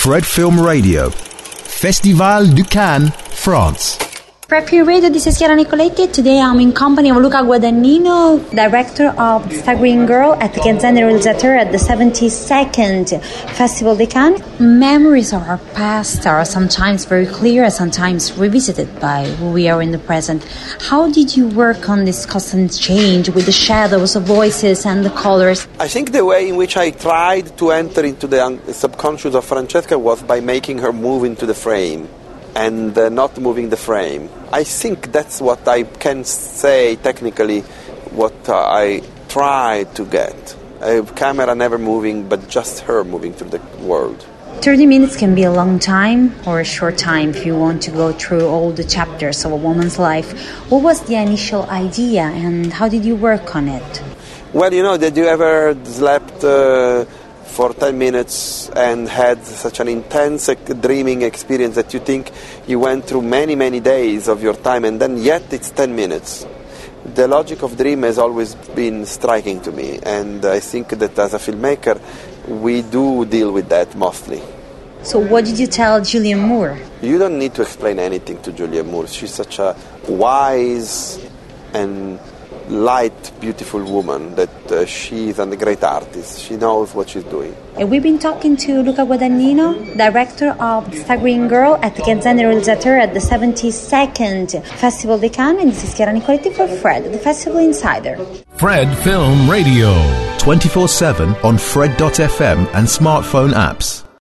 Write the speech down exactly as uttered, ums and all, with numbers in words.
Fred Film Radio. Festival du Cannes, France. Fred Film Radio, this is Chiara Nicoletti. Today I'm in company of Luca Guadagnino, director of Staggering Girl at the Gazzetta Realizzateur at the seventy-second Festival de Cannes. Memories of our past are sometimes very clear and sometimes revisited by who we are in the present. How did you work on this constant change with the shadows, the voices and the colors? I think the way in which I tried to enter into the un- subconscious of Francesca was by making her move into the frame and uh, not moving the frame. I think that's what I can say technically, what uh, I tried to get. A camera never moving, but just her moving through the world. thirty minutes can be a long time or a short time if you want to go through all the chapters of a woman's life. What was the initial idea and how did you work on it? Well, you know, did you ever slept uh, for ten minutes and had such an intense dreaming experience that you think you went through many, many days of your time, and then yet it's ten minutes. The logic of dream has always been striking to me, and I think that as a filmmaker we do deal with that mostly. So what did you tell Julianne Moore? You don't need to explain anything to Julianne Moore. She's such a wise and light, beautiful woman that uh, she's a great artist. She knows what she's doing. And we've been talking to Luca Guadagnino, director of Staggering Girl at the Gazzetta Realizzateur at the seventy-second Festival de Cannes, and this is Chiara Nicoletti for Fred, the Festival Insider. Fred Film Radio. twenty-four seven on Fred dot f m and smartphone apps.